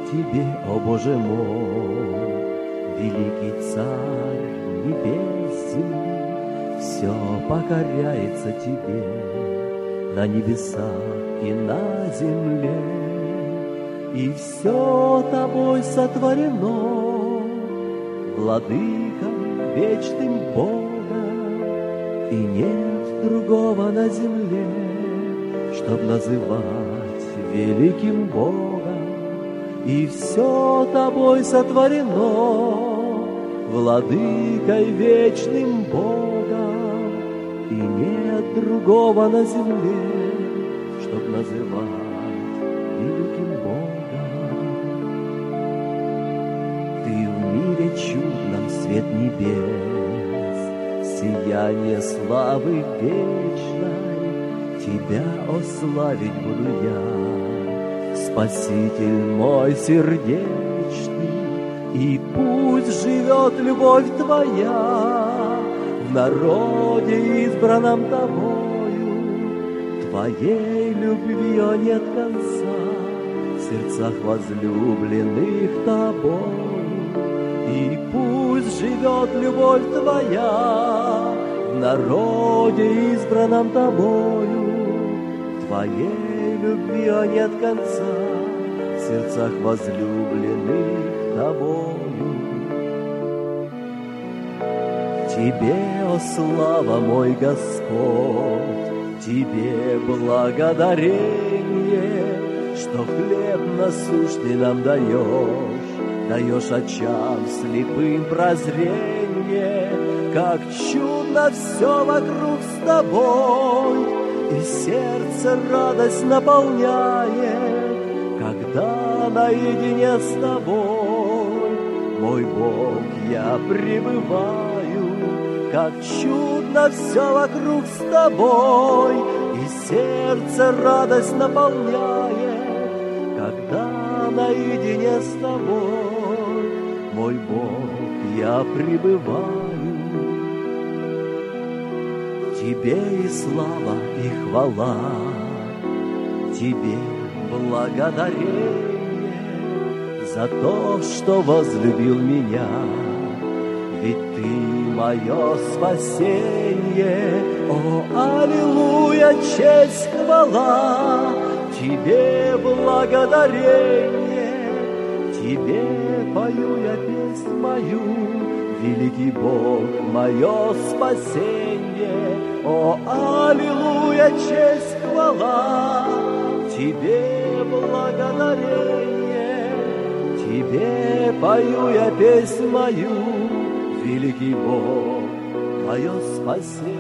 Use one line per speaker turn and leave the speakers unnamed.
Тебе, о Боже мой, великий Царь небес земли, все покоряется Тебе на небесах и на земле, и все Тобой сотворено, Владыкой вечным Богом, и нет другого на земле, чтоб называть великим Богом. И все Тобой сотворено, Владыкой вечным Богом, и нет другого на земле, чтоб называть великим Богом. Ты в мире чудном свет небес, сияние славы вечной, Тебя, о, славить буду я, Спаситель мой сердечный, и пусть живет любовь Твоя в народе, избранном Тобою. Твоей любвью нет конца в сердцах возлюбленных Тобою. И пусть живет любовь Твоя в народе, избранном Тобою. Твоей любвью нет конца в сердцах возлюбленных Тобою. Тебе, о слава мой Господь, Тебе благодарение, что хлеб насущный нам даешь очам слепым прозрение, как чудно все вокруг с Тобой, и сердце радость наполняет, когда наедине с Тобой, мой Бог, я пребываю, как чудно все вокруг с Тобой, и сердце радость наполняет, когда наедине с Тобой, мой Бог, я пребываю. Тебе и слава, и хвала, Тебе благодарение за то, что возлюбил меня, ведь Ты мое спасение. О, аллилуйя, честь, хвала, Тебе благодарение, Тебе пою я песнь мою, великий Бог, мое спасение. О, аллилуйя, честь, хвала, Тебе благодарение, Тебе пою я песнь мою, великий Бог, мое спасение.